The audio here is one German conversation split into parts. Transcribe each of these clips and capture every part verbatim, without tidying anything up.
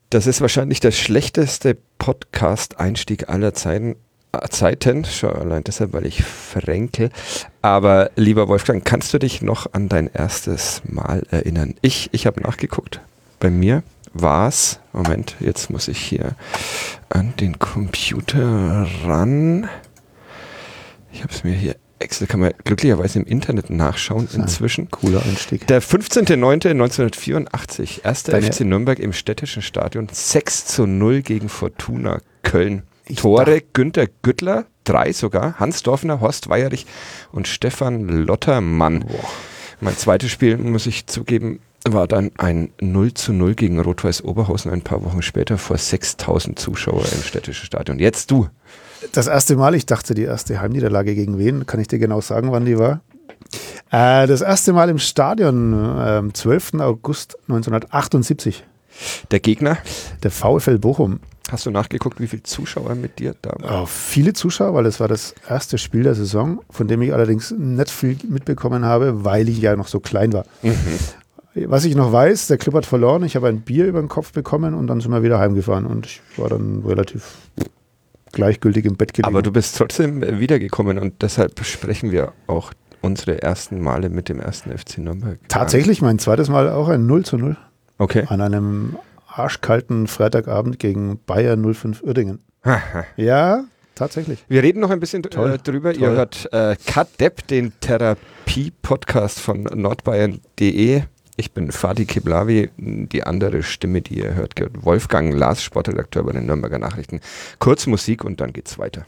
Das ist wahrscheinlich der schlechteste Podcast-Einstieg aller Zeiten. Zeiten, schon allein deshalb, weil ich verrenkel. Aber lieber Wolfgang, kannst du dich noch an dein erstes Mal erinnern? Ich, ich habe nachgeguckt. Bei mir war es, Moment, jetzt muss ich hier an den Computer ran. Ich habe es mir hier extra, kann man glücklicherweise im Internet nachschauen inzwischen. Cooler Einstieg. Der fünfzehnter neunter neunzehnhundertvierundachtzig, erster F C Nürnberg im Städtischen Stadion, sechs zu null gegen Fortuna Köln. Ich Tore Günther Güttler, drei sogar, Hans Dorfner, Horst Weierich und Stefan Lottermann. Boah. Mein zweites Spiel, muss ich zugeben, war dann ein null zu null gegen Rot-Weiß Oberhausen ein paar Wochen später vor sechstausend Zuschauer im Städtischen Stadion. Jetzt du. Das erste Mal, ich dachte, die erste Heimniederlage gegen wen? Kann ich dir genau sagen, wann die war? Äh, das erste Mal im Stadion, äh, zwölfter August neunzehnhundertachtundsiebzig. Der Gegner? Der VfL Bochum. Hast du nachgeguckt, wie viele Zuschauer mit dir da waren? Oh, viele Zuschauer, weil es war das erste Spiel der Saison, von dem ich allerdings nicht viel mitbekommen habe, weil ich ja noch so klein war. Mhm. Was ich noch weiß, der Club hat verloren, ich habe ein Bier über den Kopf bekommen und dann sind wir wieder heimgefahren und ich war dann relativ gleichgültig im Bett gelegen. Aber du bist trotzdem wiedergekommen und deshalb sprechen wir auch unsere ersten Male mit dem ersten F C Nürnberg. Tatsächlich, mein zweites Mal auch ein null zu null. Okay. An einem arschkalten Freitagabend gegen Bayer null fünf Uerdingen. Ja, tatsächlich. Wir reden noch ein bisschen Toll. Äh, drüber. Toll. Ihr hört äh, Kadepp, den Therapie-Podcast von nordbayern punkt de. Ich bin Fatih Kiblavi, die andere Stimme, die ihr hört, gehört Wolfgang Lars, Sportredakteur bei den Nürnberger Nachrichten. Kurz Musik und dann geht's weiter.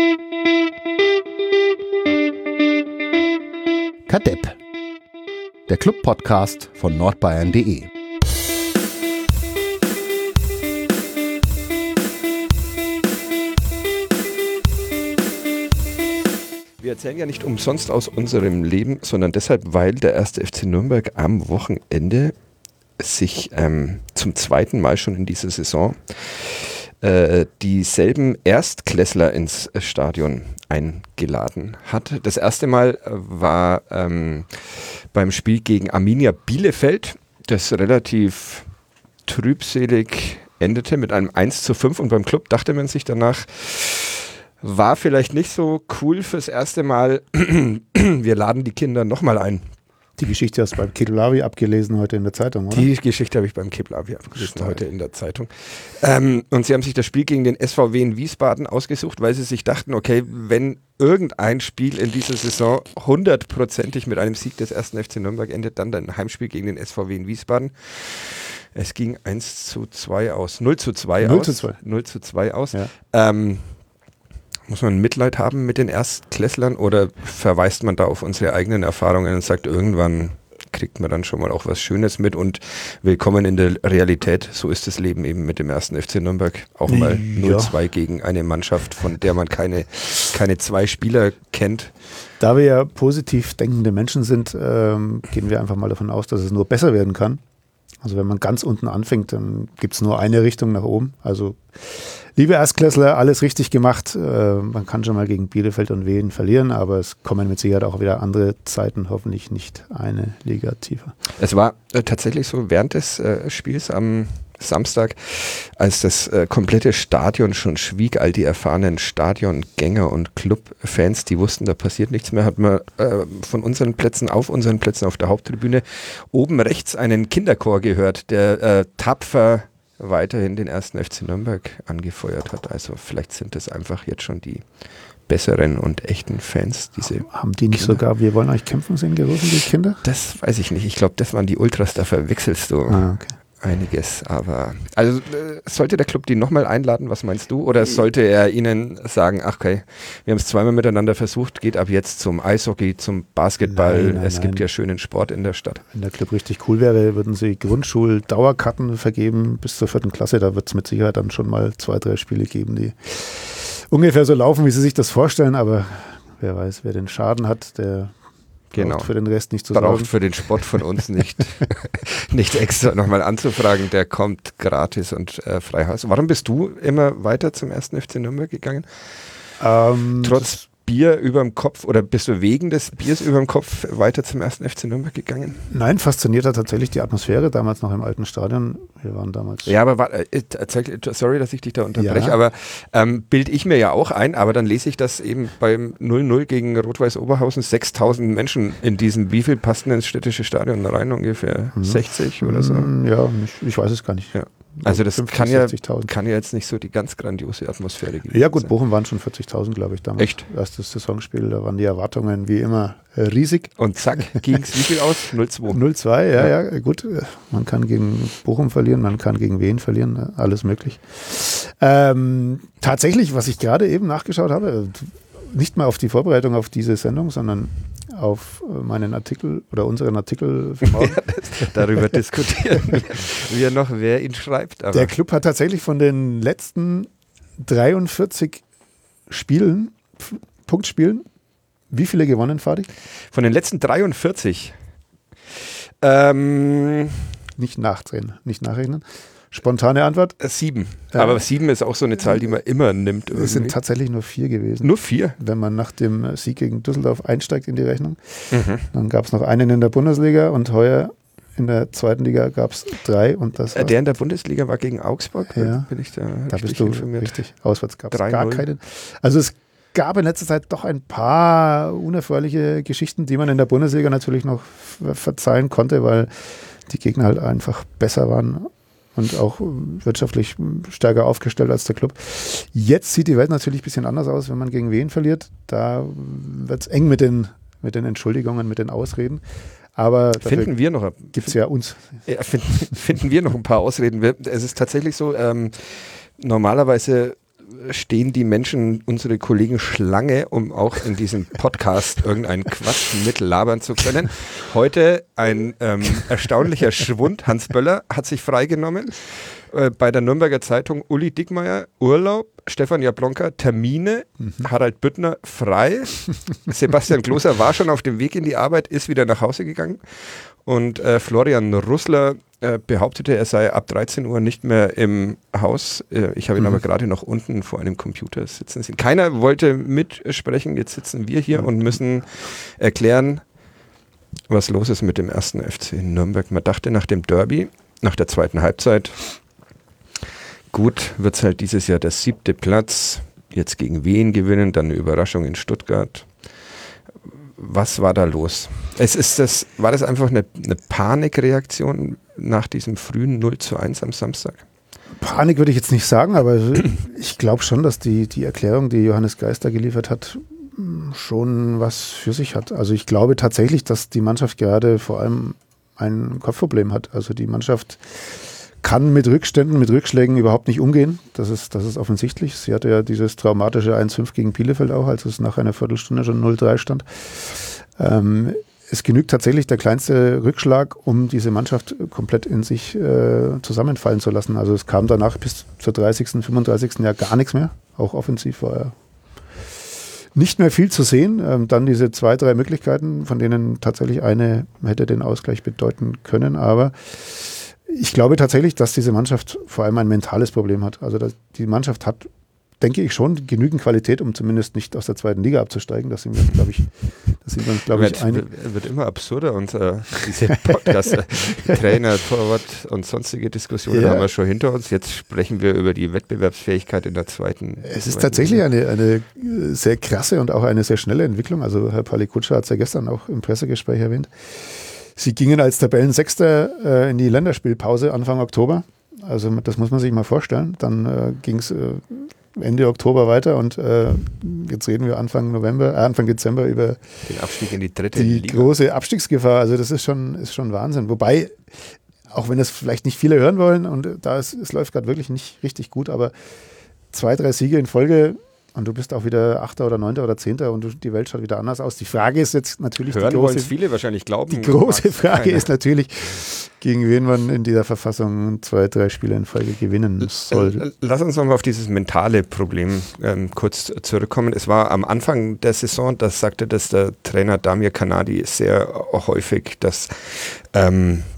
Kadepp, der Club-Podcast von nordbayern punkt de. Wir erzählen ja nicht umsonst aus unserem Leben, sondern deshalb, weil der erste F C Nürnberg am Wochenende sich ähm, zum zweiten Mal schon in dieser Saison äh, dieselben Erstklässler ins Stadion eingeladen hat. Das erste Mal war ähm, beim Spiel gegen Arminia Bielefeld, das relativ trübselig endete mit einem eins zu fünf und beim Club dachte man sich danach, war vielleicht nicht so cool fürs erste Mal. Wir laden die Kinder nochmal ein. Die Geschichte hast du beim Kiblavi abgelesen heute in der Zeitung, oder? Die Geschichte habe ich beim Kiblavi abgelesen Stark. heute in der Zeitung. Ähm, und sie haben sich das Spiel gegen den S V W in Wiesbaden ausgesucht, weil sie sich dachten, okay, wenn irgendein Spiel in dieser Saison hundertprozentig mit einem Sieg des ersten F C Nürnberg endet, dann ein Heimspiel gegen den S V W in Wiesbaden. Es ging eins zu zwei aus, null zu zwei aus. null zu zwei. null zu zwei aus. Ja. Ähm, Muss man Mitleid haben mit den Erstklässlern oder verweist man da auf unsere eigenen Erfahrungen und sagt, irgendwann kriegt man dann schon mal auch was Schönes mit und willkommen in der Realität. So ist das Leben eben mit dem ersten F C Nürnberg. Auch mal ja. null zu zwei gegen eine Mannschaft, von der man keine, keine zwei Spieler kennt. Da wir ja positiv denkende Menschen sind, ähm, gehen wir einfach mal davon aus, dass es nur besser werden kann. Also wenn man ganz unten anfängt, dann gibt es nur eine Richtung nach oben. Also liebe Erstklässler, alles richtig gemacht. Äh, man kann schon mal gegen Bielefeld und Wien verlieren, aber es kommen mit Sicherheit auch wieder andere Zeiten, hoffentlich nicht eine Liga tiefer. Es war äh, tatsächlich so während des äh, Spiels am Samstag, als das äh, komplette Stadion schon schwieg, all die erfahrenen Stadiongänger und Clubfans, die wussten, da passiert nichts mehr, hat man äh, von unseren Plätzen, auf unseren Plätzen auf der Haupttribüne oben rechts einen Kinderchor gehört, der äh, tapfer weiterhin den ersten F C Nürnberg angefeuert hat. Also vielleicht sind das einfach jetzt schon die besseren und echten Fans. Diese Haben die nicht Kinder. sogar, wir wollen euch kämpfen sehen, gerufen, die Kinder? Das weiß ich nicht. Ich glaube, das waren die Ultras, da verwechselst du Ah, okay. einiges. Aber also äh, sollte der Club die nochmal einladen, was meinst du? Oder sollte er ihnen sagen, ach okay, wir haben es zweimal miteinander versucht, geht ab jetzt zum Eishockey, zum Basketball. Nein, nein, es gibt nein. ja schönen Sport in der Stadt. Wenn der Club richtig cool wäre, würden sie Grundschul-Dauerkarten vergeben bis zur vierten Klasse. Da wird es mit Sicherheit dann schon mal zwei, drei Spiele geben, die ungefähr so laufen, wie sie sich das vorstellen. Aber wer weiß, wer den Schaden hat, der Genau. braucht für den Rest nicht zu Braucht sorgen. für den Sport von uns nicht, nicht extra nochmal anzufragen. Der kommt gratis und äh, frei Haus. Warum bist du immer weiter zum ersten F C Nürnberg gegangen? Ähm, Trotz Bier überm Kopf oder bist du wegen des Biers überm Kopf weiter zum ersten F C Nürnberg gegangen? Nein, fasziniert hat tatsächlich die Atmosphäre damals noch im alten Stadion. Wir waren damals. Ja, aber war, äh, sorry, dass ich dich da unterbreche, ja. aber ähm, bilde ich mir ja auch ein, aber dann lese ich, dass eben beim null null gegen Rot-Weiß Oberhausen sechstausend Menschen in diesem, wie viel passten ins städtische Stadion rein? Ungefähr mhm. sechzig oder so? Ja, ich, ich weiß es gar nicht. Ja. Also das fünfzig, kann, ja, kann ja jetzt nicht so die ganz grandiose Atmosphäre geben. Ja gut, Bochum waren schon vierzigtausend, glaube ich, damals. Echt? Erstes Saisonspiel, da waren die Erwartungen wie immer äh, riesig. Und zack, ging es wie viel aus? null zwei. null zwei, ja, ja, ja, gut. Man kann gegen Bochum verlieren, man kann gegen Wien verlieren, alles möglich. Ähm, tatsächlich, was ich gerade eben nachgeschaut habe, nicht mal auf die Vorbereitung auf diese Sendung, sondern auf meinen Artikel oder unseren Artikel für morgen. Ja, das, darüber diskutieren wir noch, wer ihn schreibt. Aber der Club hat tatsächlich von den letzten dreiundvierzig Spielen, Punktspielen, wie viele gewonnen, Fadi? Von den letzten dreiundvierzig? Ähm, nicht nachdrehen, nicht nachrechnen. Spontane Antwort? Sieben. Äh, Aber sieben ist auch so eine Zahl, die man immer nimmt. Es sind tatsächlich nur vier gewesen. Nur vier? Wenn man nach dem Sieg gegen Düsseldorf einsteigt in die Rechnung. Mhm. Dann gab es noch einen in der Bundesliga und heuer in der zweiten Liga gab es drei. Und das der in der Bundesliga war gegen Augsburg? Ja, bin ich da, da bist du informiert. Richtig. Auswärts gab es gar null. Keinen. Also es gab in letzter Zeit doch ein paar unerfreuliche Geschichten, die man in der Bundesliga natürlich noch verzeihen konnte, weil die Gegner halt einfach besser waren und auch wirtschaftlich stärker aufgestellt als der Club. Jetzt sieht die Welt natürlich ein bisschen anders aus, wenn man gegen Wien verliert. Da wird es eng mit den, mit den Entschuldigungen, mit den Ausreden. Aber finden wir noch gibt es ja uns. Ja, finden, finden wir noch ein paar Ausreden. Es ist tatsächlich so, ähm, normalerweise stehen die Menschen, unsere Kollegen, Schlange, um auch in diesem Podcast irgendeinen Quatsch mitlabern zu können. Heute ein ähm, erstaunlicher Schwund. Hans Böller hat sich freigenommen. Äh, bei der Nürnberger Zeitung Uli Dickmeyer Urlaub, Stefan Jablonka Termine, mhm. Harald Büttner frei. Sebastian Gloser war schon auf dem Weg in die Arbeit, ist wieder nach Hause gegangen. Und äh, Florian Russler äh, behauptete, er sei ab dreizehn Uhr nicht mehr im Haus. Äh, ich habe ihn mhm. aber gerade noch unten vor einem Computer sitzen sehen. Keiner wollte mitsprechen. Jetzt sitzen wir hier mhm. und müssen erklären, was los ist mit dem ersten F C Nürnberg. Man dachte nach dem Derby, nach der zweiten Halbzeit, gut, wird es halt dieses Jahr der siebte Platz. Jetzt gegen Wien gewinnen, dann eine Überraschung in Stuttgart. Was war da los? Es ist das, war das einfach eine, eine Panikreaktion nach diesem frühen null zu eins am Samstag? Panik würde ich jetzt nicht sagen, aber ich glaube schon, dass die, die Erklärung, die Johannes Geister geliefert hat, schon was für sich hat. Also ich glaube tatsächlich, dass die Mannschaft gerade vor allem ein Kopfproblem hat. Also die Mannschaft kann mit Rückständen, mit Rückschlägen überhaupt nicht umgehen. Das ist, das ist offensichtlich. Sie hatte ja dieses traumatische eins fünf gegen Bielefeld auch, als es nach einer Viertelstunde schon null drei stand. Ähm, es genügt tatsächlich der kleinste Rückschlag, um diese Mannschaft komplett in sich äh, zusammenfallen zu lassen. Also es kam danach bis zur dreißigsten, fünfunddreißigsten Jahr gar nichts mehr. Auch offensiv war er nicht mehr viel zu sehen. Ähm, dann diese zwei, drei Möglichkeiten, von denen tatsächlich eine hätte den Ausgleich bedeuten können. Aber ich glaube tatsächlich, dass diese Mannschaft vor allem ein mentales Problem hat. Also die Mannschaft hat, denke ich, schon genügend Qualität, um zumindest nicht aus der zweiten Liga abzusteigen. Das sind wir, glaube ich, das sind wir uns, glaube ich, einig. Wird immer absurder und äh, diese Podcast, Trainer, Torwart und sonstige Diskussionen ja. haben wir schon hinter uns. Jetzt sprechen wir über die Wettbewerbsfähigkeit in der zweiten. Es ist tatsächlich eine, eine sehr krasse und auch eine sehr schnelle Entwicklung. Also Herr Palikutscher hat es ja gestern auch im Pressegespräch erwähnt. Sie gingen als Tabellensechster äh, in die Länderspielpause Anfang Oktober. Also das muss man sich mal vorstellen. Dann äh, ging es äh, Ende Oktober weiter und äh, jetzt reden wir Anfang November, äh, Anfang Dezember über den Abstieg in die dritte die Liga. Große Abstiegsgefahr. Also das ist schon, ist schon Wahnsinn. Wobei, auch wenn das vielleicht nicht viele hören wollen und da ist, es läuft gerade wirklich nicht richtig gut, aber zwei, drei Siege in Folge und du bist auch wieder Achter oder Neunter oder Zehnter und du, die Welt schaut wieder anders aus. Die Frage ist jetzt natürlich Hören die große, wollen es viele wahrscheinlich glauben. Die große Frage keiner. ist natürlich, gegen wen man in dieser Verfassung zwei, drei Spiele in Folge gewinnen soll. Lass uns nochmal auf dieses mentale Problem ähm, kurz zurückkommen. Es war am Anfang der Saison, das sagte das der Trainer Damir Kanadi sehr häufig, dass ähm,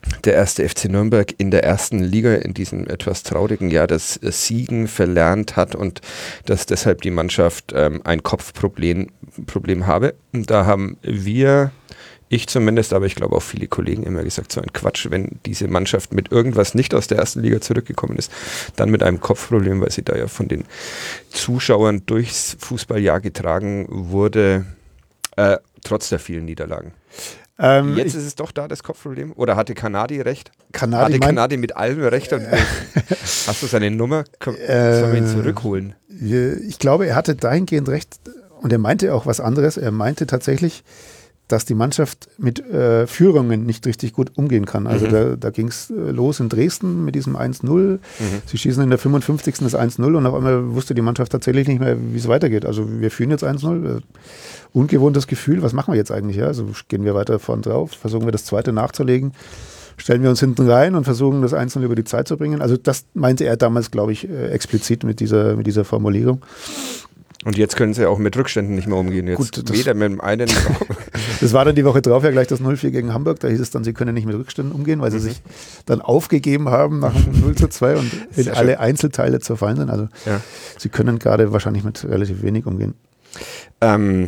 der erste F C Nürnberg in der ersten Liga in diesem etwas traurigen Jahr das Siegen verlernt hat und dass deshalb die Mannschaft ähm, ein Kopfproblem Problem habe. Und da haben wir, ich zumindest, aber ich glaube auch viele Kollegen immer gesagt, so ein Quatsch, wenn diese Mannschaft mit irgendwas nicht aus der ersten Liga zurückgekommen ist, dann mit einem Kopfproblem, weil sie da ja von den Zuschauern durchs Fußballjahr getragen wurde, äh, trotz der vielen Niederlagen. Ähm, Jetzt ist es doch da das Kopfproblem? Oder hatte Kanadi recht? Kanadi hatte mein, Kanadi mit allem recht? Und hast du seine Nummer? Komm, sollen wir ihn zurückholen? Ich glaube, er hatte dahingehend recht und er meinte auch was anderes. Er meinte tatsächlich, dass die Mannschaft mit äh, Führungen nicht richtig gut umgehen kann. Also mhm. da, da ging es los in Dresden mit diesem eins null. Mhm. Sie schießen in der fünfundfünfzigsten das eins null und auf einmal wusste die Mannschaft tatsächlich nicht mehr, wie es weitergeht. Also wir führen jetzt eins null. Ungewohntes Gefühl, was machen wir jetzt eigentlich? Ja? Also gehen wir weiter vorn drauf, versuchen wir das zweite nachzulegen, stellen wir uns hinten rein und versuchen das eins null über die Zeit zu bringen. Also das meinte er damals, glaube ich, äh, explizit mit dieser, mit dieser Formulierung. Und jetzt können sie auch mit Rückständen nicht mehr umgehen. Jetzt Gut, das, weder mit dem einen. Das war dann die Woche drauf ja gleich das null vier gegen Hamburg. Da hieß es dann, sie können nicht mit Rückständen umgehen, weil sie mhm. sich dann aufgegeben haben nach dem null zu zwei und in Sehr alle schön. Einzelteile zerfallen sind. Also ja. sie können gerade wahrscheinlich mit relativ wenig umgehen. Ähm,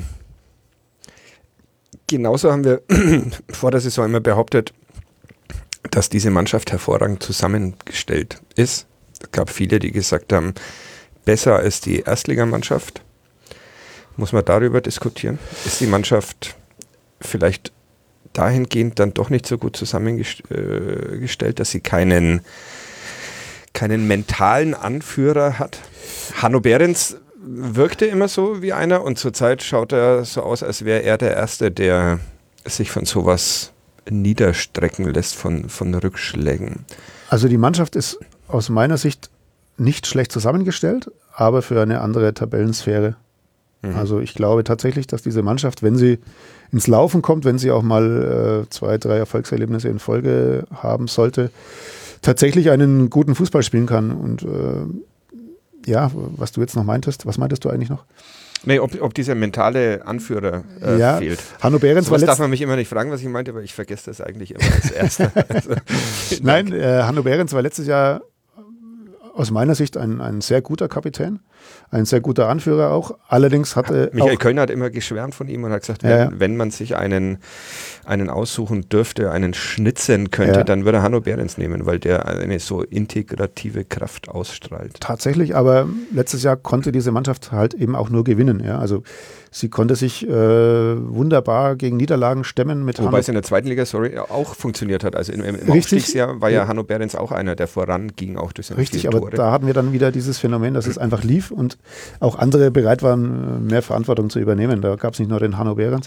genauso haben wir vor der Saison immer behauptet, dass diese Mannschaft hervorragend zusammengestellt ist. Es gab viele, die gesagt haben, besser als die Erstligamannschaft. Muss man darüber diskutieren? Ist die Mannschaft vielleicht dahingehend dann doch nicht so gut zusammengestellt, dass sie keinen, keinen mentalen Anführer hat? Hanno Behrens wirkte immer so wie einer und zurzeit schaut er so aus, als wäre er der Erste, der sich von sowas niederstrecken lässt, von, von Rückschlägen. Also die Mannschaft ist aus meiner Sicht nicht schlecht zusammengestellt, aber für eine andere Tabellensphäre. Mhm. Also ich glaube tatsächlich, dass diese Mannschaft, wenn sie ins Laufen kommt, wenn sie auch mal äh, zwei, drei Erfolgserlebnisse in Folge haben sollte, tatsächlich einen guten Fußball spielen kann. Und äh, ja, was du jetzt noch meintest, was meintest du eigentlich noch? Nee, ob, ob dieser mentale Anführer äh, ja, fehlt. Hanno Behrens so war was darf man mich immer nicht fragen, was ich meinte, aber ich vergesse das eigentlich immer als Erster. Also, Nein, äh, Hanno Behrens war letztes Jahr aus meiner Sicht ein, ein sehr guter Kapitän, ein sehr guter Anführer auch. Allerdings hatte Michael auch, Kölner hat immer geschwärmt von ihm und hat gesagt, wenn, ja, ja. wenn man sich einen, einen aussuchen dürfte, einen schnitzen könnte, ja. dann würde Hanno Behrens nehmen, weil der eine so integrative Kraft ausstrahlt. Tatsächlich, aber letztes Jahr konnte diese Mannschaft halt eben auch nur gewinnen. Ja? Also sie konnte sich äh, wunderbar gegen Niederlagen stemmen. Mit Wobei Hanno es in der zweiten Liga, sorry, auch funktioniert hat. Also im, im Aufstiegsjahr war ja, ja Hanno Behrens auch einer, der voranging, auch durch seine Richtig, aber Tore. Da hatten wir dann wieder dieses Phänomen, dass es einfach lief und auch andere bereit waren, mehr Verantwortung zu übernehmen. Da gab es nicht nur den Hanno Behrens.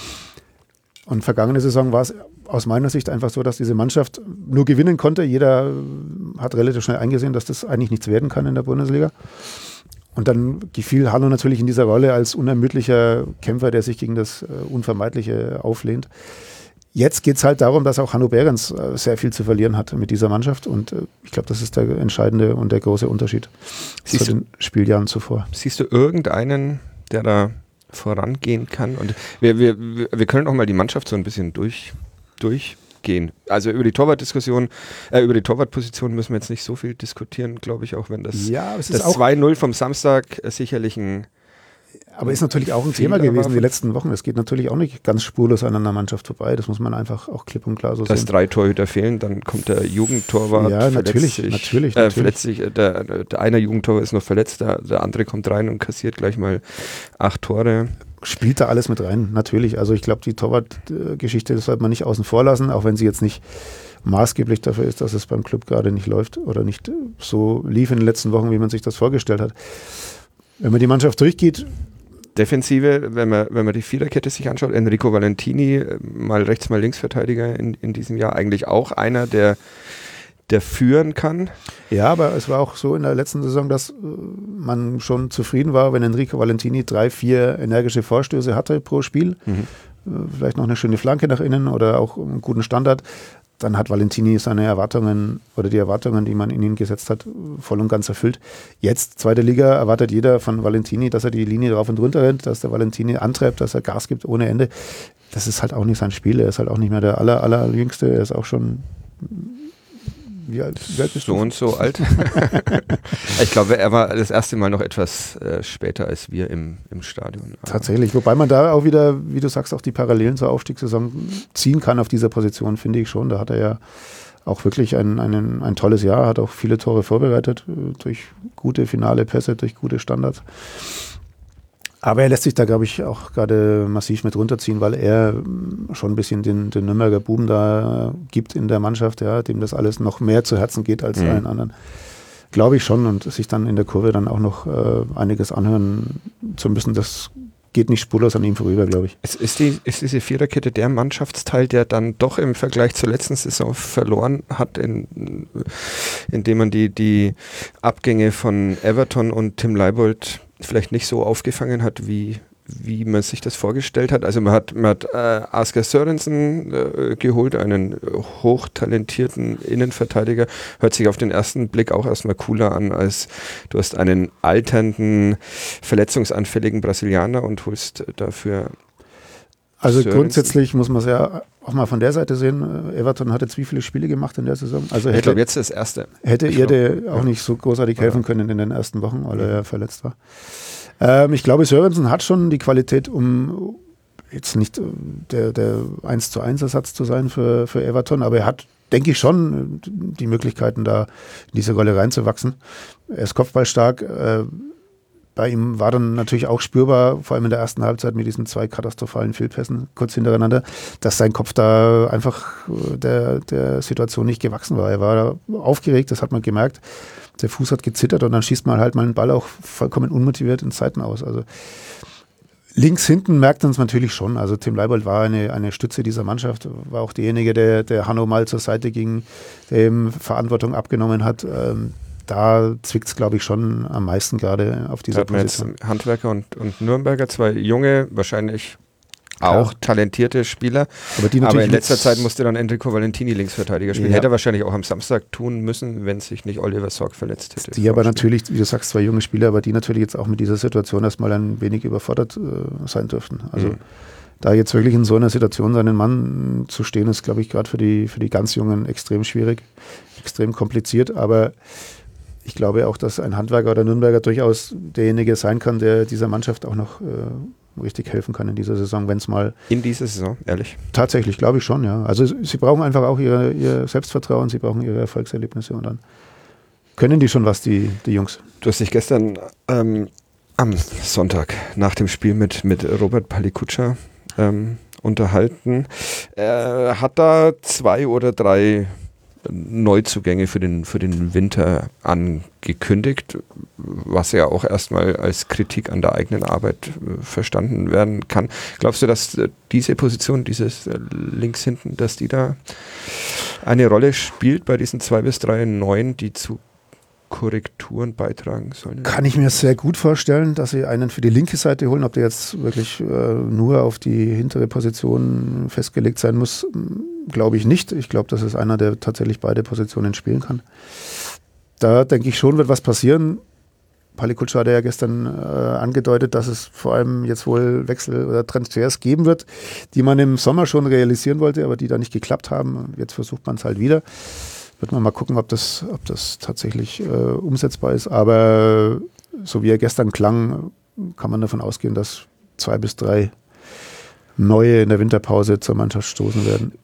Und vergangene Saison war es aus meiner Sicht einfach so, dass diese Mannschaft nur gewinnen konnte. Jeder hat relativ schnell eingesehen, dass das eigentlich nichts werden kann in der Bundesliga. Und dann gefiel Hanno natürlich in dieser Rolle als unermüdlicher Kämpfer, der sich gegen das äh, Unvermeidliche auflehnt. Jetzt geht es halt darum, dass auch Hanno Behrens äh, sehr viel zu verlieren hat mit dieser Mannschaft. Und äh, ich glaube, das ist der entscheidende und der große Unterschied siehst zu den Spieljahren zuvor. Siehst du irgendeinen, der da vorangehen kann? Und wir, wir, wir können auch mal die Mannschaft so ein bisschen durch, durchgehen. Also über die Torwartdiskussion, äh, über die Torwartposition müssen wir jetzt nicht so viel diskutieren, glaube ich, auch wenn das, ja, es ist das auch zwei null vom Samstag äh, sicherlich ein Aber ist natürlich auch ein Thema gewesen die letzten Wochen. Es geht natürlich auch nicht ganz spurlos an einer Mannschaft vorbei. Das muss man einfach auch klipp und klar so Dass sehen. Dass drei Torhüter fehlen, dann kommt der Jugendtorwart. Ja, natürlich, sich, natürlich. Äh, natürlich. Verletzt sich, der, der eine Jugendtorwart ist noch verletzt, der, der andere kommt rein und kassiert gleich mal acht Tore. Spielt da alles mit rein, natürlich. Also ich glaube, die Torwart-Geschichte sollte man nicht außen vor lassen, auch wenn sie jetzt nicht maßgeblich dafür ist, dass es beim Club gerade nicht läuft oder nicht so lief in den letzten Wochen, wie man sich das vorgestellt hat. Wenn man die Mannschaft durchgeht, Defensive, wenn man, wenn man die Viererkette sich anschaut, Enrico Valentini, mal rechts, mal Linksverteidiger in, in diesem Jahr, eigentlich auch einer, der, der führen kann. Ja, aber es war auch so in der letzten Saison, dass äh, man schon zufrieden war, wenn Enrico Valentini drei, vier energische Vorstöße hatte pro Spiel, mhm. äh, vielleicht noch eine schöne Flanke nach innen oder auch einen guten Standard. Dann hat Valentini seine Erwartungen oder die Erwartungen, die man in ihn gesetzt hat, voll und ganz erfüllt. Jetzt, zweite Liga, erwartet jeder von Valentini, dass er die Linie drauf und runter rennt, dass der Valentini antreibt, dass er Gas gibt ohne Ende. Das ist halt auch nicht sein Spiel. Er ist halt auch nicht mehr der aller, allerjüngste. Er ist auch schon Wie alt, wie alt bist so du? und so alt. Ich glaube, er war das erste Mal noch etwas äh, später als wir im, im Stadion. Tatsächlich, wobei man da auch wieder, wie du sagst, auch die Parallelen zur Aufstiegssaison ziehen kann auf dieser Position, finde ich schon. Da hat er ja auch wirklich ein, ein, ein tolles Jahr, hat auch viele Tore vorbereitet, durch gute finale Pässe, durch gute Standards. Aber er lässt sich da, glaube ich, auch gerade massiv mit runterziehen, weil er schon ein bisschen den, den Nürnberger Buben da gibt in der Mannschaft, ja, dem das alles noch mehr zu Herzen geht als mhm. allen anderen. Glaube ich schon, und sich dann in der Kurve dann auch noch äh, einiges anhören zu müssen, das geht nicht spurlos an ihm vorüber, glaube ich. Es ist, die, ist diese Viererkette der Mannschaftsteil, der dann doch im Vergleich zur letzten Saison verloren hat, in, indem man die, die Abgänge von Everton und Tim Leibold vielleicht nicht so aufgefangen hat, wie, wie man sich das vorgestellt hat. Also man hat, man hat äh, Asger Sørensen äh, geholt, einen hochtalentierten Innenverteidiger. Hört sich auf den ersten Blick auch erstmal cooler an, als du hast einen alternden, verletzungsanfälligen Brasilianer und holst dafür Also Sørensen. Grundsätzlich muss man es ja auch mal von der Seite sehen. Everton hat jetzt wie viele Spiele gemacht in der Saison? Also hätte, ich glaube, jetzt das erste. Hätte ich Erde glaub, auch ja. nicht so großartig helfen ja. können in den ersten Wochen, weil er ja verletzt war. Ähm, ich glaube, Sørensen hat schon die Qualität, um jetzt nicht der, der eins zu eins Ersatz zu sein für, für Everton, aber er hat, denke ich, schon die Möglichkeiten, da in diese Rolle reinzuwachsen. Er ist kopfballstark. Äh, Bei ihm war dann natürlich auch spürbar, vor allem in der ersten Halbzeit mit diesen zwei katastrophalen Fehlpässen kurz hintereinander, dass sein Kopf da einfach der, der Situation nicht gewachsen war. Er war aufgeregt, das hat man gemerkt. Der Fuß hat gezittert und dann schießt man halt mal einen Ball auch vollkommen unmotiviert in Zeiten aus. Also links hinten merkt man es natürlich schon. Also Tim Leibold war eine, eine Stütze dieser Mannschaft, war auch derjenige, der, der Hanno mal zur Seite ging, der ihm Verantwortung abgenommen hat. Ähm, Da zwickt es, glaube ich, schon am meisten gerade auf dieser da Position. Jetzt Handwerker und, und Nürnberger, zwei junge, wahrscheinlich auch ja. talentierte Spieler. Aber, die Aber in letzter Zeit musste dann Enrico Valentini Linksverteidiger spielen. Ja. Hätte er wahrscheinlich auch am Samstag tun müssen, wenn sich nicht Oliver Sorg verletzt hätte. Die aber natürlich, wie du sagst, zwei junge Spieler, aber die natürlich jetzt auch mit dieser Situation erstmal ein wenig überfordert äh, sein dürften. Also mhm. da jetzt wirklich in so einer Situation seinen Mann zu stehen, ist, glaube ich, gerade für die, für die ganz Jungen extrem schwierig, extrem kompliziert, aber ich glaube auch, dass ein Handwerker oder Nürnberger durchaus derjenige sein kann, der dieser Mannschaft auch noch äh, richtig helfen kann in dieser Saison, wenn es mal... In dieser Saison, ehrlich? Tatsächlich, glaube ich schon, ja. Also sie brauchen einfach auch ihre, ihr Selbstvertrauen, sie brauchen ihre Erfolgserlebnisse und dann können die schon was, die, die Jungs. Du hast dich gestern ähm, am Sonntag nach dem Spiel mit, mit Robert Palikutscha ähm, unterhalten. Er hat da zwei oder drei Neuzugänge für den, für den Winter angekündigt, was ja auch erstmal als Kritik an der eigenen Arbeit äh, verstanden werden kann. Glaubst du, dass äh, diese Position, dieses äh, links hinten, dass die da eine Rolle spielt bei diesen zwei bis drei Neuen, die zu Korrekturen beitragen sollen? Kann ich mir sehr gut vorstellen, dass sie einen für die linke Seite holen. Ob der jetzt wirklich äh, nur auf die hintere Position festgelegt sein muss, glaube ich nicht. Ich glaube, das ist einer, der tatsächlich beide Positionen spielen kann. Da denke ich schon, wird was passieren. Palikutscha hat ja gestern äh, angedeutet, dass es vor allem jetzt wohl Wechsel oder Transfers geben wird, die man im Sommer schon realisieren wollte, aber die da nicht geklappt haben. Jetzt versucht man es halt wieder. Wird man mal gucken, ob das, ob das tatsächlich äh, umsetzbar ist. Aber so wie er gestern klang, kann man davon ausgehen, dass zwei bis drei neue in der Winterpause zur Mannschaft stoßen werden.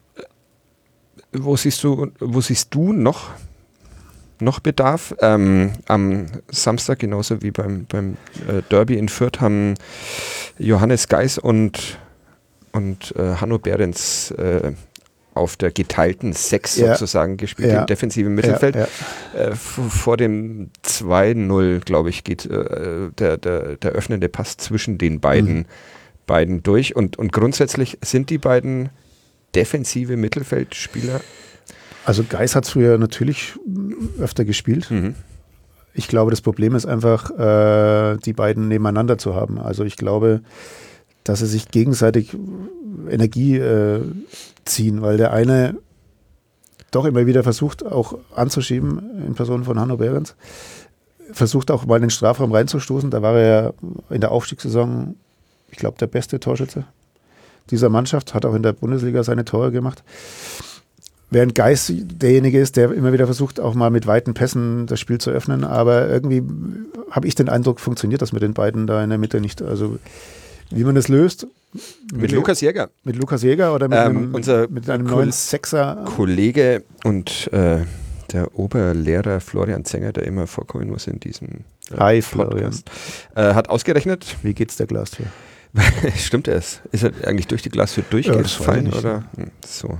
Wo siehst du, wo siehst du noch, noch Bedarf? Ähm, am Samstag, genauso wie beim, beim äh, Derby in Fürth, haben Johannes Geis und, und äh, Hanno Behrens äh, auf der geteilten Sechs ja. sozusagen gespielt, ja. im defensiven Mittelfeld. Ja, ja. Äh, vor dem zwei null, glaube ich, geht äh, der, der, der öffnende Pass zwischen den beiden, mhm. beiden durch. Und, und grundsätzlich sind die beiden defensive Mittelfeldspieler. Also Geis hat früher natürlich öfter gespielt. Mhm. Ich glaube, das Problem ist einfach, äh, die beiden nebeneinander zu haben. Also ich glaube, dass sie sich gegenseitig Energie äh, ziehen, weil der eine doch immer wieder versucht, auch anzuschieben in Person von Hanno Behrens. Versucht auch mal in den Strafraum reinzustoßen. Da war er in der Aufstiegssaison, ich glaube, der beste Torschütze dieser Mannschaft. Hat auch in der Bundesliga seine Tore gemacht. während Geis derjenige ist, der immer wieder versucht, auch mal mit weiten Pässen das Spiel zu öffnen. Aber irgendwie habe ich den Eindruck, funktioniert das mit den beiden da in der Mitte nicht. Also wie man das löst. Mit, mit Lukas Jäger. Mit Lukas Jäger oder mit ähm, einem, unser mit einem Ko- neuen Sechser. Kollege und äh, der Oberlehrer Florian Zenger, der immer vorkommen muss in diesem äh, Hi, Florian. Äh, hat ausgerechnet. Wie geht's der Glastür? Stimmt es? Ist er eigentlich durch die Glastür durchgefallen? Ja, oder? Hm, so.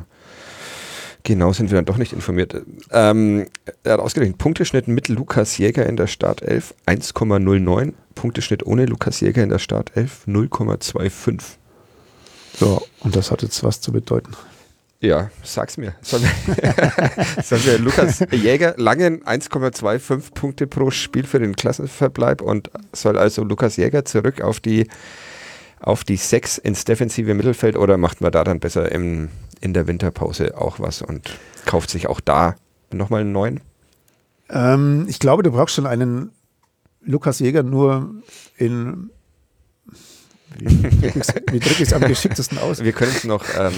Genau sind wir dann doch nicht informiert. Ähm, er hat ausgerechnet, Punkteschnitt mit Lukas Jäger in der Startelf eins Komma null neun, Punkteschnitt ohne Lukas Jäger in der Startelf null Komma fünfundzwanzig. So, und das hat jetzt was zu bedeuten. Ja, sag's mir. Sollen wir, sollen wir Lukas Jäger Langen eins Komma fünfundzwanzig Punkte pro Spiel für den Klassenverbleib und soll also Lukas Jäger zurück auf die auf die sechs ins defensive Mittelfeld oder macht man da dann besser im, in der Winterpause auch was und kauft sich auch da nochmal einen neuen? Ähm, ich glaube, du brauchst schon einen Lukas Jäger nur in Wie, wie drücke ich es am geschicktesten aus? Wir können es noch, ähm,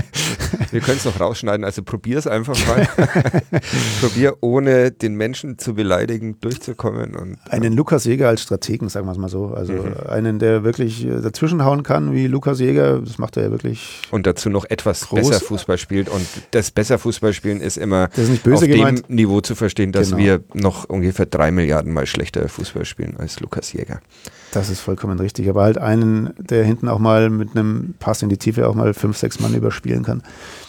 wir können es noch rausschneiden, also probier es einfach mal. Probier, ohne den Menschen zu beleidigen, durchzukommen. Und, einen Lukas Jäger als Strategen, sagen wir es mal so. Also mhm. einen, der wirklich dazwischenhauen kann, wie Lukas Jäger, das macht er ja wirklich. Und dazu noch etwas groß. besser Fußball spielt. Und das besser Fußballspielen ist immer das ist nicht böse auf gemeint. dem Niveau zu verstehen, dass genau. wir noch ungefähr drei Milliarden Mal schlechter Fußball spielen als Lukas Jäger. Das ist vollkommen richtig. Aber halt einen, der hinten auch mal mit einem Pass in die Tiefe auch mal fünf, sechs Mann überspielen kann.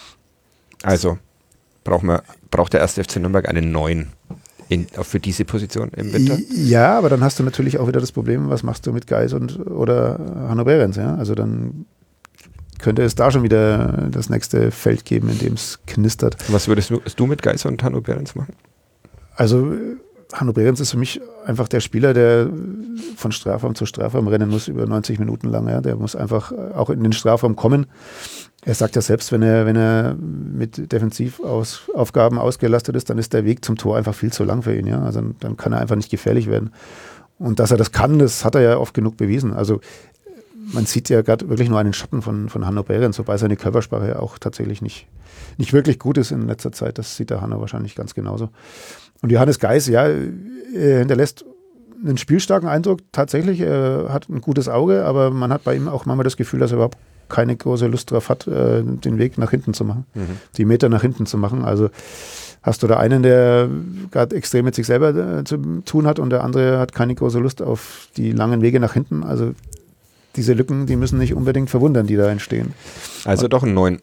Also braucht, man, braucht der erste F C Nürnberg einen neuen in, für diese Position im Winter? Ja, aber dann hast du natürlich auch wieder das Problem, was machst du mit Geis und oder Hanno Behrens, ja? Also dann könnte es da schon wieder das nächste Feld geben, in dem es knistert. Was würdest du, du mit Geis und Hanno Behrens machen? Also Hanno Behrens ist für mich einfach der Spieler, der von Strafraum zu Strafraum rennen muss, über neunzig Minuten lang. Ja. Der muss einfach auch in den Strafraum kommen. Er sagt ja selbst, wenn er, wenn er mit Defensivaufgaben ausgelastet ist, dann ist der Weg zum Tor einfach viel zu lang für ihn. Ja. Also dann kann er einfach nicht gefährlich werden. Und dass er das kann, das hat er ja oft genug bewiesen. Also man sieht ja gerade wirklich nur einen Schatten von, von Hanno Behrens, wobei seine Körpersprache auch tatsächlich nicht, nicht wirklich gut ist in letzter Zeit. Das sieht der Hanno wahrscheinlich ganz genauso. Und Johannes Geis, ja, er hinterlässt einen spielstarken Eindruck. Tatsächlich, er hat ein gutes Auge, aber man hat bei ihm auch manchmal das Gefühl, dass er überhaupt keine große Lust drauf hat, den Weg nach hinten zu machen, mhm. die Meter nach hinten zu machen. Also hast du da einen, der gerade extrem mit sich selber zu tun hat und der andere hat keine große Lust auf die langen Wege nach hinten. Also diese Lücken, die müssen nicht unbedingt verwundern, die da entstehen. Also doch einen neuen.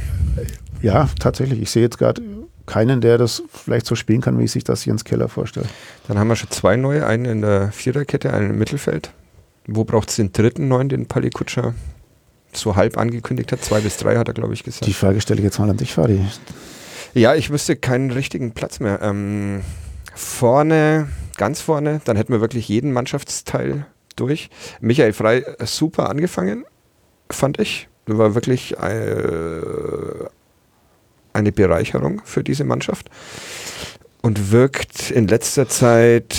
Ja, tatsächlich. Ich sehe jetzt gerade keinen, der das vielleicht so spielen kann, wie sich das Jens Keller vorstellt. Dann haben wir schon zwei neue, einen in der Viererkette, einen im Mittelfeld. Wo braucht es den dritten neuen, den Pali Kutscher so halb angekündigt hat? Zwei bis drei hat er, glaube ich, gesagt. Die Frage stelle ich jetzt mal an dich, Fadi. Ja, ich wüsste keinen richtigen Platz mehr. Ähm, vorne, ganz vorne, dann hätten wir wirklich jeden Mannschaftsteil durch. Michael Frey super angefangen, fand ich. War wirklich äh, eine Bereicherung für diese Mannschaft und wirkt in letzter Zeit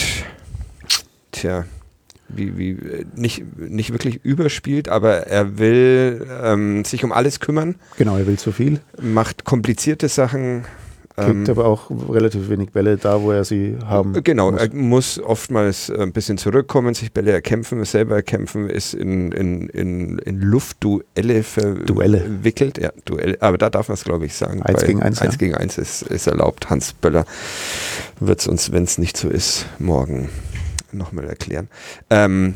tja, wie, wie, nicht, nicht wirklich überspielt, aber er will ähm, sich um alles kümmern. Genau, er will zu viel. Macht komplizierte Sachen. Kriegt ähm, aber auch relativ wenig Bälle da, wo er sie haben Genau, muss. er muss oftmals ein bisschen zurückkommen, sich Bälle erkämpfen, selber erkämpfen, ist in, in, in, in Luftduelle verwickelt. Ja, Duelle, aber da darf man es, glaube ich, sagen. Eins gegen eins, Eins ja. gegen eins ist, ist erlaubt. Hans Böller wird es uns, wenn es nicht so ist, morgen nochmal erklären. Ähm,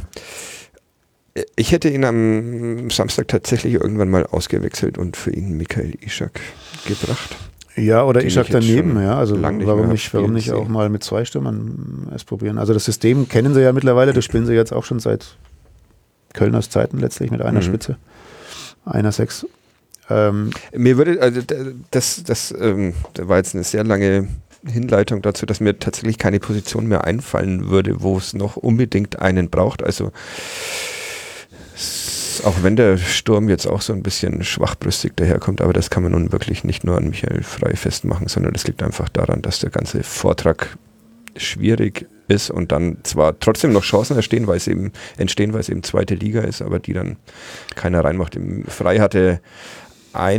ich hätte ihn am Samstag tatsächlich irgendwann mal ausgewechselt und für ihn Michael Ishak gebracht. Ja, oder Den Ishak ich jetzt daneben, schon ja. Also lang nicht warum mehr nicht, warum spielen nicht auch sehen. mal mit zwei Stürmern es probieren? Also das System kennen sie ja mittlerweile, das spielen sie jetzt auch schon seit Kölners Zeiten letztlich mit einer Mhm. Spitze, einer Sechs. Ähm, Mir würde, also das, das, ähm, da war jetzt eine sehr lange Hinleitung dazu, dass mir tatsächlich keine Position mehr einfallen würde, wo es noch unbedingt einen braucht. Also auch wenn der Sturm jetzt auch so ein bisschen schwachbrüstig daherkommt, aber das kann man nun wirklich nicht nur an Michael Frey festmachen, sondern das liegt einfach daran, dass der ganze Vortrag schwierig ist und dann zwar trotzdem noch Chancen entstehen, weil es eben entstehen, weil es eben zweite Liga ist, aber die dann keiner reinmacht. Frey hatte eine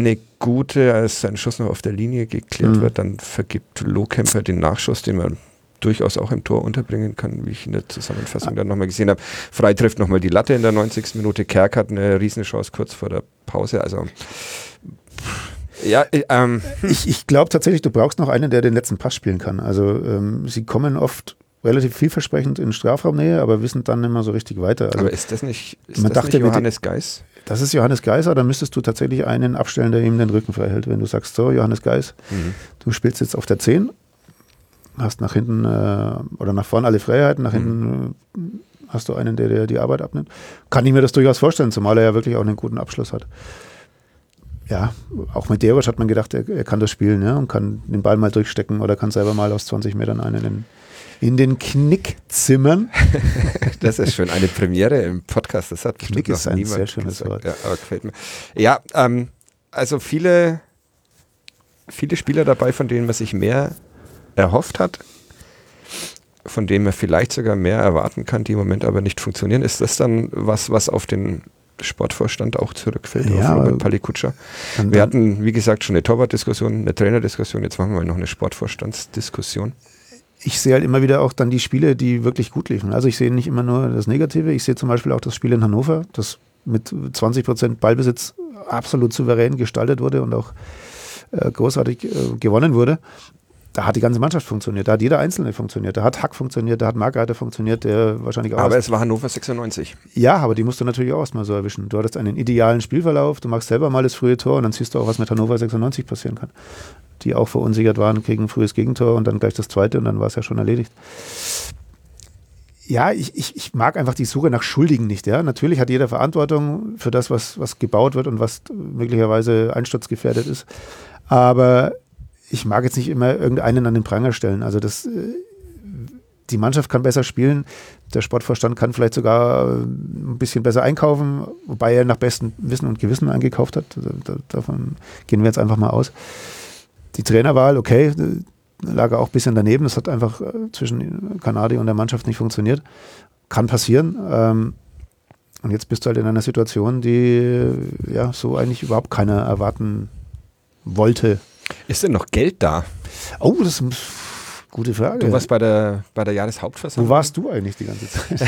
Gute, als sein Schuss noch auf der Linie geklärt Mhm. wird, dann vergibt Lohkemper den Nachschuss, den man durchaus auch im Tor unterbringen kann, wie ich in der Zusammenfassung dann nochmal gesehen habe. Frei trifft nochmal die Latte in der neunzigsten Minute. Kerk hat eine Riesenchance kurz vor der Pause. Also ja, ähm. Ich, ich glaube tatsächlich, du brauchst noch einen, der den letzten Pass spielen kann. Also ähm, sie kommen oft relativ vielversprechend in Strafraumnähe, aber wissen dann immer so richtig weiter. Also, aber ist das nicht, ist man das dachte, nicht mit Johannes Geis? das ist Johannes Geiser, dann müsstest du tatsächlich einen abstellen, der ihm den Rücken frei hält. Wenn du sagst, so Johannes Geis, Mhm. du spielst jetzt auf der zehn, hast nach hinten äh, oder nach vorne alle Freiheiten, nach hinten äh, hast du einen, der dir die Arbeit abnimmt. Kann ich mir das durchaus vorstellen, zumal er ja wirklich auch einen guten Abschluss hat. Ja, auch mit Derosch hat man gedacht, er, er kann das spielen, ja, und kann den Ball mal durchstecken oder kann selber mal aus zwanzig Metern einen in, in den Knick zimmern. Das ist schon eine Premiere im Podcast. Das hat Knick bestimmt ist noch ein niemand sehr schönes gesagt. Wort. Ja, aber gefällt mir. Ja, ähm, also viele, viele Spieler dabei, von denen man sich mehr erhofft hat, von denen man vielleicht sogar mehr erwarten kann, die im Moment aber nicht funktionieren. Ist das dann was, was auf den Sportvorstand auch zurückfällt, Ja, auf Robert Palikutscher? Dann- Wir hatten, wie gesagt, schon eine Torwartdiskussion, eine Trainerdiskussion, jetzt machen wir mal noch eine Sportvorstandsdiskussion. Ich sehe halt immer wieder auch dann die Spiele, die wirklich gut liefen. Also ich sehe nicht immer nur das Negative, ich sehe zum Beispiel auch das Spiel in Hannover, das mit zwanzig Prozent Ballbesitz absolut souverän gestaltet wurde und auch äh, großartig äh, gewonnen wurde. Da hat die ganze Mannschaft funktioniert, da hat jeder Einzelne funktioniert, da hat Hack funktioniert, da hat Markreiter funktioniert, der wahrscheinlich auch... Aber erst- es war Hannover sechsundneunzig. ja, aber die musst du natürlich auch erstmal so erwischen. Du hattest einen idealen Spielverlauf, du machst selber mal das frühe Tor und dann siehst du auch, was mit Hannover sechsundneunzig passieren kann. Die auch verunsichert waren, kriegen ein frühes Gegentor und dann gleich das zweite und dann war es ja schon erledigt. Ja, ich, ich, ich mag einfach die Suche nach Schuldigen nicht. Ja? Natürlich hat jeder Verantwortung für das, was, was gebaut wird und was möglicherweise einsturzgefährdet ist. Aber ich mag jetzt nicht immer irgendeinen an den Pranger stellen. Also das, äh, die Mannschaft kann besser spielen, der Sportvorstand kann vielleicht sogar äh, ein bisschen besser einkaufen, wobei er nach bestem Wissen und Gewissen eingekauft hat. Da, da, davon gehen wir jetzt einfach mal aus. Die Trainerwahl, okay, lag er auch ein bisschen daneben. Das hat einfach äh, zwischen Kanadi und der Mannschaft nicht funktioniert. Kann passieren. Ähm, und jetzt bist du halt in einer Situation, die äh, ja so eigentlich überhaupt keiner erwarten wollte. Ist denn noch Geld da? Oh, das ist eine gute Frage. Du warst bei der, bei der Jahreshauptversammlung. Wo warst du eigentlich die ganze Zeit?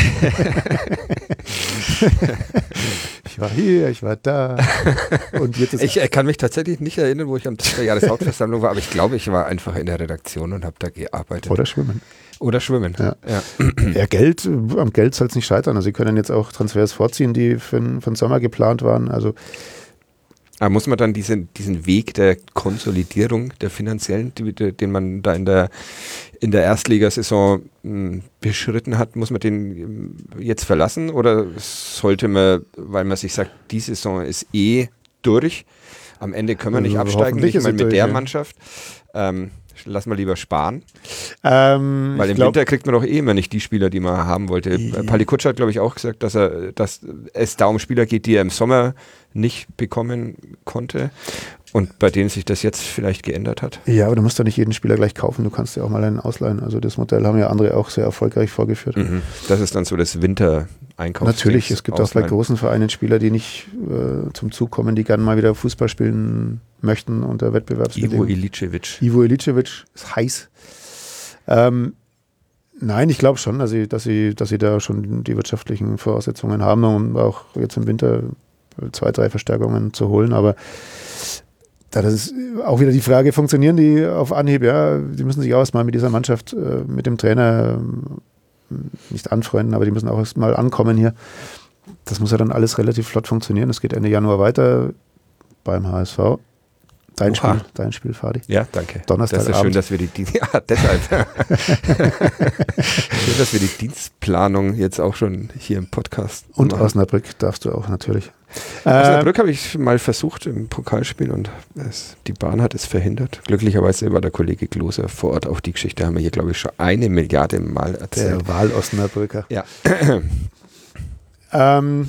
Ich war hier, ich war da. Und jetzt ist Ich äh, kann mich tatsächlich nicht erinnern, wo ich am Tag der Jahreshauptversammlung war, aber ich glaube, ich war einfach in der Redaktion und habe da gearbeitet. oder schwimmen. Oder schwimmen. Ja. Ja. Ja, Geld, äh, am Geld soll es nicht scheitern. Also sie können jetzt auch Transfers vorziehen, die für, den- für den Sommer geplant waren. Also Aber muss man dann diesen, diesen Weg der Konsolidierung der finanziellen, die, die, den man da in der, in der Erstligasaison mh, beschritten hat, muss man den ähm, jetzt verlassen? Oder sollte man, weil man sich sagt, die Saison ist eh durch, am Ende können wir nicht Also absteigen, hoffentlich nicht ist mal sie mit durch, der ja. Mannschaft, ähm, lassen wir lieber sparen? ähm, Weil ich im glaub, Winter kriegt man doch eh immer nicht die Spieler, die man haben wollte. Ja. Palikutscher hat, glaube ich, auch gesagt, dass, er, dass es da um Spieler geht, die er im Sommer nicht bekommen konnte und bei denen sich das jetzt vielleicht geändert hat. ja, aber du musst doch nicht jeden Spieler gleich kaufen. Du kannst ja auch mal einen ausleihen. Also das Modell haben ja andere auch sehr erfolgreich vorgeführt. Mhm. Das ist dann so das Winter-Einkaufs. Natürlich, es gibt auch bei großen Vereinen Spieler, die nicht äh, zum Zug kommen, die gerne mal wieder Fußball spielen möchten unter Ivo Wettbewerbsbedingungen. Ilicevic. Ivo Ilicevic ist heiß. Ähm, nein, ich glaube schon, dass sie, dass, sie, dass sie da schon die wirtschaftlichen Voraussetzungen haben, um auch jetzt im Winter zwei, drei Verstärkungen zu holen. Aber da das ist auch wieder die Frage, funktionieren die auf Anhieb? Ja, die müssen sich auch erstmal mit dieser Mannschaft, äh, mit dem Trainer äh, nicht anfreunden, aber die müssen auch erstmal ankommen hier. Das muss ja dann alles relativ flott funktionieren. Es geht Ende Januar weiter beim H S V. Dein Oha. Spiel, dein Spiel, Fadi. Ja, danke. Donnerstagabend. Das ist schön, dass wir die, die ja, deshalb. Schön, dass wir die Dienstplanung jetzt auch schon hier im Podcast Und machen. Osnabrück darfst du auch natürlich. Äh, Osnabrück habe ich mal versucht im Pokalspiel und es, die Bahn hat es verhindert. Glücklicherweise war der Kollege Gloser vor Ort. Auch die Geschichte haben wir hier, glaube ich, schon eine Milliarde Mal erzählt. der Wahl-Osnabrücker. Ja. Ähm,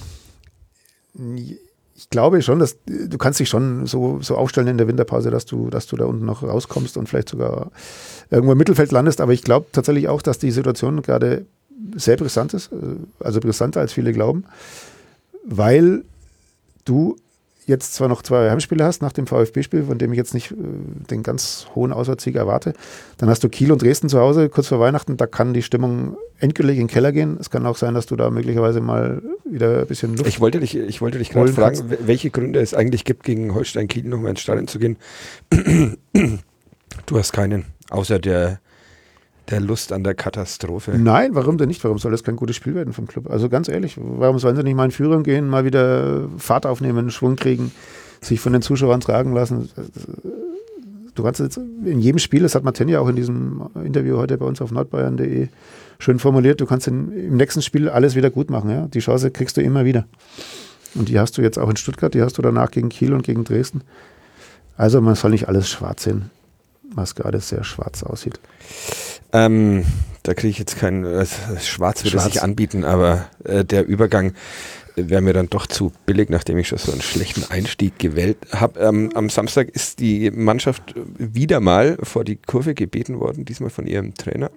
ich glaube schon, dass du kannst dich schon so, so aufstellen in der Winterpause, dass du, dass du da unten noch rauskommst und vielleicht sogar irgendwo im Mittelfeld landest. Aber ich glaube tatsächlich auch, dass die Situation gerade sehr brisant ist, also brisanter als viele glauben, weil du jetzt zwar noch zwei Heimspiele hast nach dem VfB-Spiel, von dem ich jetzt nicht äh, den ganz hohen Auswärtssieg erwarte, dann hast du Kiel und Dresden zu Hause kurz vor Weihnachten, da kann die Stimmung endgültig in den Keller gehen. Es kann auch sein, dass du da möglicherweise mal wieder ein bisschen Luft... Ich wollte dich, ich wollte dich gerade fragen, kannst. welche Gründe es eigentlich gibt, gegen Holstein Kiel nochmal ins Stadion zu gehen. Du hast keinen, außer der, der Lust an der Katastrophe. Nein, warum denn nicht? Warum soll das kein gutes Spiel werden vom Club? Also ganz ehrlich, warum sollen sie nicht mal in Führung gehen, mal wieder Fahrt aufnehmen, Schwung kriegen, sich von den Zuschauern tragen lassen? Du kannst jetzt in jedem Spiel, das hat Martin ja auch in diesem Interview heute bei uns auf nordbayern punkt de schön formuliert, du kannst in, im nächsten Spiel alles wieder gut machen. Ja? Die Chance kriegst du immer wieder. Und die hast du jetzt auch in Stuttgart, die hast du danach gegen Kiel und gegen Dresden. Also man soll nicht alles schwarz sehen, was gerade sehr schwarz aussieht. Ähm, da kriege ich jetzt kein äh, Schwarz würde sich anbieten, aber äh, der Übergang wäre mir dann doch zu billig, nachdem ich schon so einen schlechten Einstieg gewählt habe. Ähm, am Samstag ist die Mannschaft wieder mal vor die Kurve gebeten worden, diesmal von ihrem Trainer.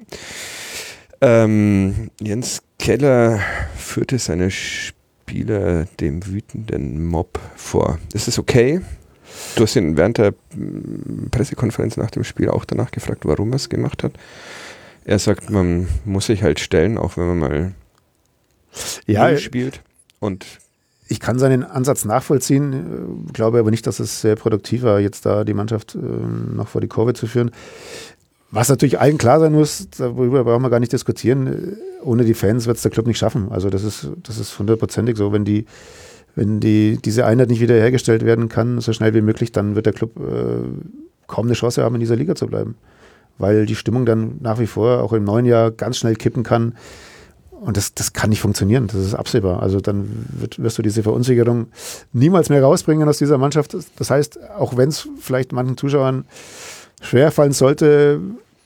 Ähm, Jens Keller führte seine Spieler dem wütenden Mob vor. Ist es okay? Du hast ihn während der Pressekonferenz nach dem Spiel auch danach gefragt, warum er es gemacht hat. Er sagt, man muss sich halt stellen, auch wenn man mal ja, spielt. Und ich kann seinen Ansatz nachvollziehen, glaube aber nicht, dass es sehr produktiv war, jetzt da die Mannschaft äh, noch vor die Kurve zu führen. Was natürlich allen klar sein muss, darüber brauchen wir gar nicht diskutieren, ohne die Fans wird es der Club nicht schaffen. Also das ist, das ist hundertprozentig so, wenn die Wenn die, diese Einheit nicht wiederhergestellt werden kann, so schnell wie möglich, dann wird der Club äh, kaum eine Chance haben, in dieser Liga zu bleiben. Weil die Stimmung dann nach wie vor auch im neuen Jahr ganz schnell kippen kann. Und das, das kann nicht funktionieren, das ist absehbar. Also dann wird, wirst du diese Verunsicherung niemals mehr rausbringen aus dieser Mannschaft. Das heißt, auch wenn es vielleicht manchen Zuschauern schwerfallen sollte,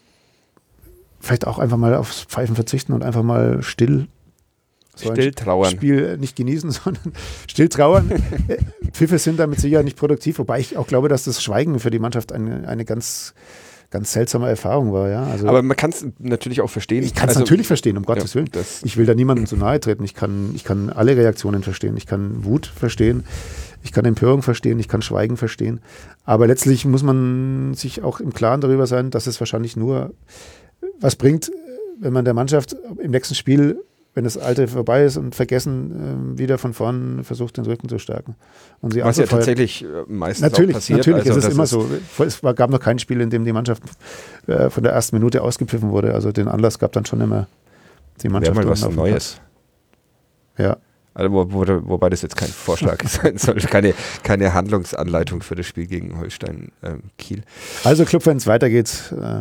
vielleicht auch einfach mal aufs Pfeifen verzichten und einfach mal still So still trauern. Spiel nicht genießen, sondern still trauern. Pfiffe sind da mit Sicherheit nicht produktiv, wobei ich auch glaube, dass das Schweigen für die Mannschaft eine, eine ganz, ganz seltsame Erfahrung war. Ja? Also, aber man kann es natürlich auch verstehen. Ich kann es also, natürlich verstehen, um Gottes ja, Willen. Ich will da niemandem zu nahe treten. Ich kann, ich kann alle Reaktionen verstehen. Ich kann Wut verstehen. Ich kann Empörung verstehen. Ich kann Schweigen verstehen. Aber letztlich muss man sich auch im Klaren darüber sein, dass es wahrscheinlich nur was bringt, wenn man der Mannschaft im nächsten Spiel, wenn das Alte vorbei ist und vergessen, äh, wieder von vorn versucht, den Rücken zu stärken. Und sie Was ja tatsächlich meistens natürlich, auch passiert. Natürlich, also es ist immer so. Es war, gab noch kein Spiel, in dem die Mannschaft äh, von der ersten Minute ausgepfiffen wurde. Also den Anlass gab dann schon immer die Mannschaft. Wäre mal was Neues. Ja. Also wo, wo, wobei das jetzt kein Vorschlag sein soll, keine, keine Handlungsanleitung für das Spiel gegen Holstein ähm, Kiel. Also Clubfans, weiter geht's. Äh,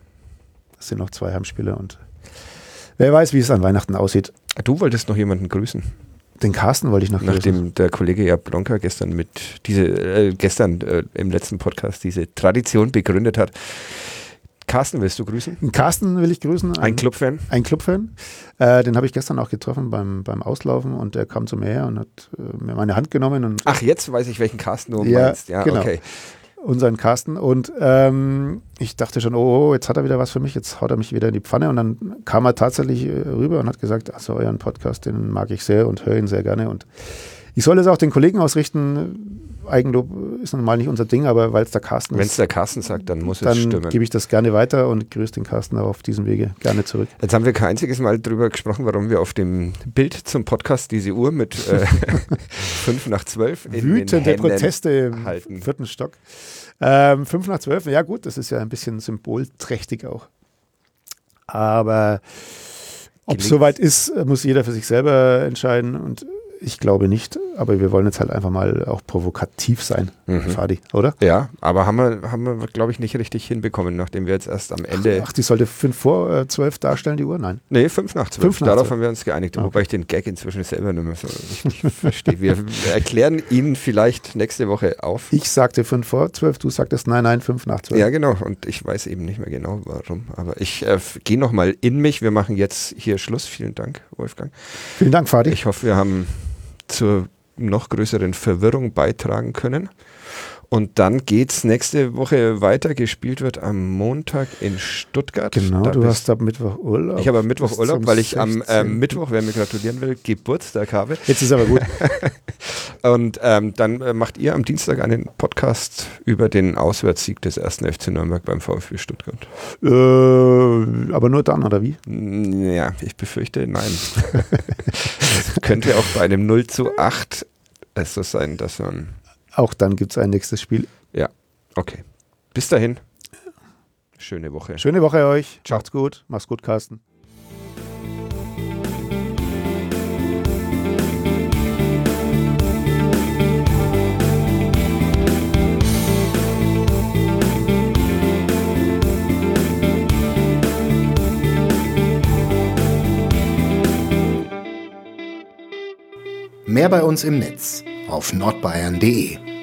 es sind noch zwei Heimspiele und wer weiß, wie es an Weihnachten aussieht. Du wolltest noch jemanden grüßen. Den Carsten wollte ich noch grüßen. Nachdem der Kollege Jablonka gestern mit diese äh, gestern äh, im letzten Podcast diese Tradition begründet hat. Carsten willst du grüßen? Carsten will ich grüßen. Ein, ein Clubfan? Ein Clubfan. Äh, den habe ich gestern auch getroffen beim, beim Auslaufen und der kam zu mir her und hat äh, mir meine Hand genommen. Und Ach, jetzt weiß ich, welchen Carsten du ja, meinst. Ja, genau. Okay. Unseren Carsten. Und ähm, ich dachte schon, oh, oh, jetzt hat er wieder was für mich, jetzt haut er mich wieder in die Pfanne. Und dann kam er tatsächlich äh, rüber und hat gesagt, also euren Podcast, den mag ich sehr und höre ihn sehr gerne. Und ich soll es auch den Kollegen ausrichten. Eigenlob ist normal nicht unser Ding, aber weil es der Carsten ist. Wenn es der Carsten sagt, dann muss dann es stimmen. Dann gebe ich das gerne weiter und grüße den Carsten auch auf diesem Wege gerne zurück. Jetzt haben wir kein einziges Mal darüber gesprochen, warum wir auf dem Bild zum Podcast diese Uhr mit äh, fünf nach zwölf in Wütende den Händen Proteste im halten. vierten Stock. Ähm, fünf nach zwölf, ja gut, das ist ja ein bisschen symbolträchtig auch. Aber ob es soweit ist, muss jeder für sich selber entscheiden und ich glaube nicht, aber wir wollen jetzt halt einfach mal auch provokativ sein, mhm. Fadi, oder? Ja, aber haben wir, haben wir glaube ich, nicht richtig hinbekommen, nachdem wir jetzt erst am Ende... Ach, die sollte fünf vor zwölf darstellen, die Uhr? Nein. Nee, fünf nach zwölf. Fünf nach Darauf zwölf. haben wir uns geeinigt, Okay. Wobei ich den Gag inzwischen selber nicht mehr so richtig verstehe. Wir erklären ihn vielleicht nächste Woche auf. Ich sagte fünf vor zwölf, du sagtest nein, nein, fünf nach zwölf. Ja, genau. Und ich weiß eben nicht mehr genau, warum. Aber ich äh, gehe nochmal in mich. Wir machen jetzt hier Schluss. Vielen Dank, Wolfgang. Vielen Dank, Fadi. Ich hoffe, wir haben zur noch größeren Verwirrung beitragen können. Und dann geht es nächste Woche weiter. Gespielt wird am Montag in Stuttgart. Genau, da du bist, hast ab Mittwoch Urlaub. Ich habe am Mittwoch Bis Urlaub, zum weil ich am äh, sechzehnten Mittwoch, wer mir gratulieren will, Geburtstag habe. Jetzt ist aber gut. Und ähm, dann äh, macht ihr am Dienstag einen Podcast über den Auswärtssieg des ersten F C Nürnberg beim VfB Stuttgart. Äh, aber nur dann, oder wie? Ja, ich befürchte, nein. Es könnte auch bei einem null zu acht es so sein, dass man... Auch dann gibt es ein nächstes Spiel. Ja, okay. Bis dahin. Schöne Woche. Schöne Woche euch. Ciao. Macht's gut. Mach's gut, Carsten. Mehr bei uns im Netz auf nordbayern punkt de.